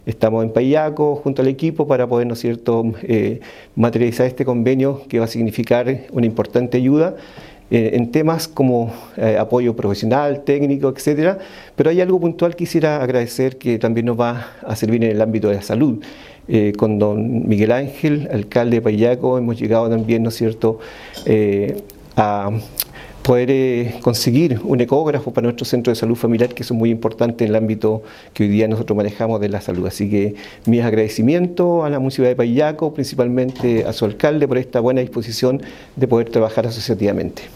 Estamos en Payaco junto al equipo para poder, ¿no es cierto?, materializar este convenio que va a significar una importante ayuda en temas como apoyo profesional, técnico, etcétera. Pero hay algo puntual que quisiera agradecer que también nos va a servir en el ámbito de la salud. Con don Miguel Ángel, alcalde de Payaco, hemos llegado también, ¿no es cierto?, a poder conseguir un ecógrafo para nuestro centro de salud familiar, que es muy importante en el ámbito que hoy día nosotros manejamos de la salud. Así que mis agradecimientos a la municipalidad de Payaco, principalmente a su alcalde, por esta buena disposición de poder trabajar asociativamente.